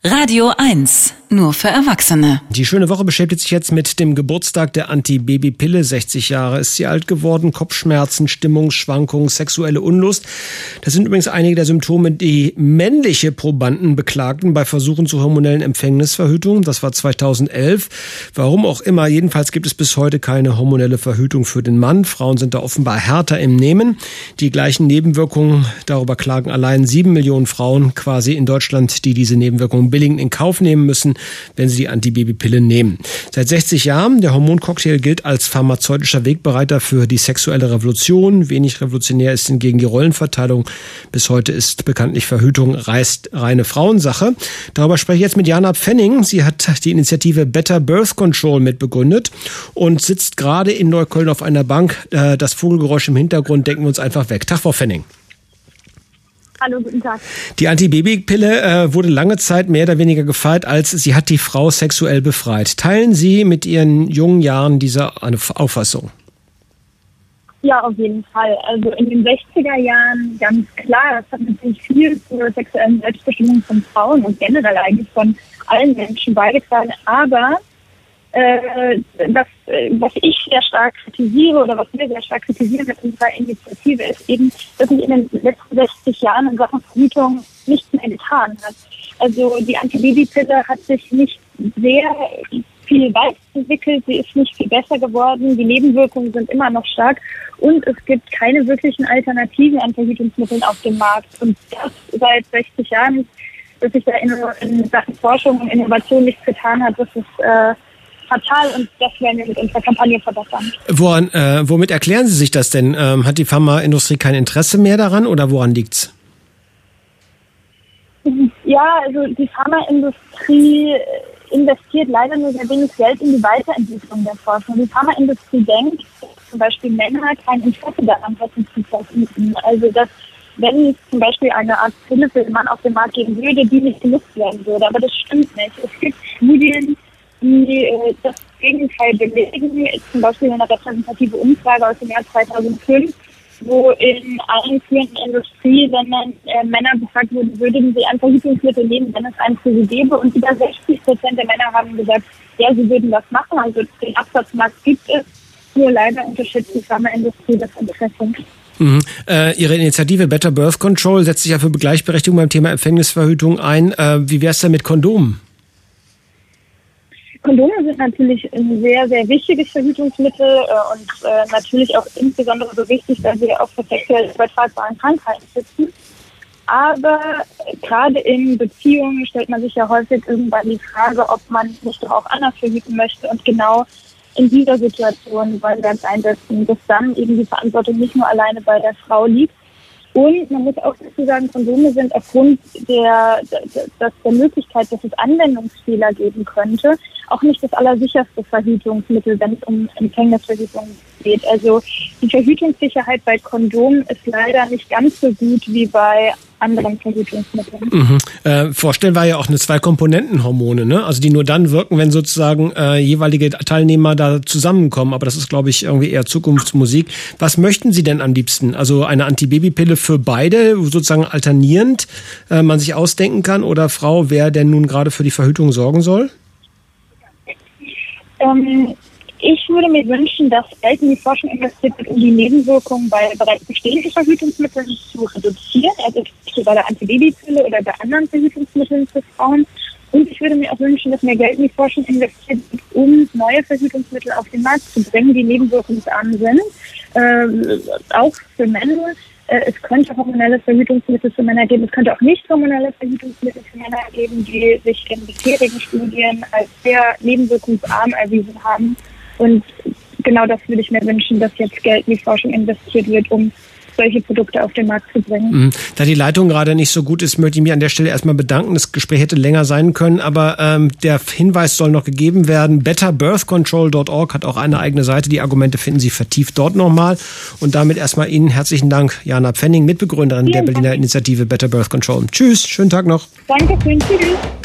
Radio 1, nur für Erwachsene. Die schöne Woche beschäftigt sich jetzt mit dem Geburtstag der Antibabypille. 60 Jahre ist sie alt geworden. Kopfschmerzen, Stimmungsschwankungen, sexuelle Unlust. Das sind übrigens einige der Symptome, die männliche Probanden beklagten bei Versuchen zur hormonellen Empfängnisverhütung. Das war 2011. Warum auch immer, jedenfalls gibt es bis heute keine hormonelle Verhütung für den Mann. Frauen sind da offenbar härter im Nehmen. Die gleichen Nebenwirkungen, darüber klagen allein 7 Millionen Frauen quasi in Deutschland, die diese Nebenwirkungen billigend in Kauf nehmen müssen, wenn sie die Antibabypille nehmen. Seit 60 Jahren, der Hormoncocktail gilt als pharmazeutischer Wegbereiter für die sexuelle Revolution. Wenig revolutionär ist hingegen die Rollenverteilung. Bis heute ist bekanntlich Verhütung reine Frauensache. Darüber spreche ich jetzt mit Jana Pfenning. Sie hat die Initiative Better Birth Control mitbegründet und sitzt gerade in Neukölln auf einer Bank. Das Vogelgeräusch im Hintergrund denken wir uns einfach weg. Tag, Frau Pfenning. Hallo, guten Tag. Die Antibabypille wurde lange Zeit mehr oder weniger gefeiert, als sie hat die Frau sexuell befreit. Teilen Sie mit Ihren jungen Jahren diese Auffassung? Ja, auf jeden Fall. Also in den 60er Jahren ganz klar, das hat natürlich viel zur sexuellen Selbstbestimmung von Frauen und generell eigentlich von allen Menschen beigetragen. Aber was ich sehr stark kritisiere oder was wir sehr stark kritisieren mit unserer Initiative ist eben, dass sich in den letzten 60 Jahren in Sachen Verhütung nichts mehr getan hat. Also die Antibabypille hat sich nicht sehr viel weiterentwickelt, sie ist nicht viel besser geworden, die Nebenwirkungen sind immer noch stark und es gibt keine wirklichen Alternativen an Verhütungsmitteln auf dem Markt. Und das seit 60 Jahren, dass sich da in Sachen Forschung und Innovation nichts getan hat, das ist fatal und das werden wir mit unserer Kampagne verbessern. Womit erklären Sie sich das denn? Hat die Pharmaindustrie kein Interesse mehr daran oder woran liegt's? Ja, also die Pharmaindustrie investiert leider nur sehr wenig Geld in die Weiterentwicklung der Forschung. Die Pharmaindustrie denkt, dass zum Beispiel Männer kein Interesse daran hätten zu verhüten. Also dass wenn zum Beispiel eine Art Pille für den Mann auf den Markt geben würde, die nicht genutzt werden würde. Aber das stimmt nicht. Es gibt Studien, die das Gegenteil belegen, zum Beispiel eine repräsentative Umfrage aus dem Jahr 2005, wo in allen führenden Industrieländern Männer befragt wurden, würden sie ein Verhütungsmittel nehmen, wenn es eins für sie gäbe. Und über 60% der Männer haben gesagt, ja, sie würden das machen. Also den Absatzmarkt gibt es, nur leider unterschätzt die Pharmaindustrie das Interesse. Mhm. Ihre Initiative Better Birth Control setzt sich ja für Gleichberechtigung beim Thema Empfängnisverhütung ein. Wie wäre es denn mit Kondomen? Kondome sind natürlich ein sehr, sehr wichtiges Verhütungsmittel und natürlich auch insbesondere so wichtig, weil sie auch vor sexuell übertragbaren Krankheiten schützen. Aber gerade in Beziehungen stellt man sich ja häufig irgendwann die Frage, ob man nicht doch auch anders verhüten möchte. Und genau in dieser Situation wollen wir uns einsetzen, dass dann eben die Verantwortung nicht nur alleine bei der Frau liegt. Und man muss auch dazu sagen, Kondome sind aufgrund der Möglichkeit, dass es Anwendungsfehler geben könnte, auch nicht das allersicherste Verhütungsmittel, wenn es um Empfängnisverhütung geht. Also die Verhütungssicherheit bei Kondomen ist leider nicht ganz so gut wie bei anderen Verhütungsmitteln. Mhm. Vorstellen war ja auch eine Zwei-Komponenten-Hormone, ne? Also die nur dann wirken, wenn sozusagen jeweilige Teilnehmer da zusammenkommen. Aber das ist, glaube ich, irgendwie eher Zukunftsmusik. Was möchten Sie denn am liebsten? Also eine Antibabypille für beide, sozusagen alternierend man sich ausdenken kann? Oder Frau, wer denn nun gerade für die Verhütung sorgen soll? Ich würde mir wünschen, dass Geld in die Forschung investiert wird, um die Nebenwirkungen bei bereits bestehenden Verhütungsmitteln zu reduzieren, also bei der Antibabypille oder bei anderen Verhütungsmitteln für Frauen. Und ich würde mir auch wünschen, dass mehr Geld in die Forschung investiert wird, um neue Verhütungsmittel auf den Markt zu bringen, die nebenwirkungsarm sind, auch für Männer. Es könnte hormonelle Verhütungsmittel für Männer geben, es könnte auch nicht hormonelle Verhütungsmittel für Männer geben, die sich in bisherigen Studien als sehr nebenwirkungsarm erwiesen haben. Und genau das würde ich mir wünschen, dass jetzt Geld in die Forschung investiert wird, um solche Produkte auf den Markt zu bringen. Da die Leitung gerade nicht so gut ist, möchte ich mich an der Stelle erstmal bedanken. Das Gespräch hätte länger sein können, aber der Hinweis soll noch gegeben werden. betterbirthcontrol.org hat auch eine eigene Seite. Die Argumente finden Sie vertieft dort nochmal. Und damit erstmal Ihnen herzlichen Dank, Jana Pfenning, Mitbegründerin der Berliner Initiative Better Birth Control. Tschüss, schönen Tag noch. Danke schön, tschüss.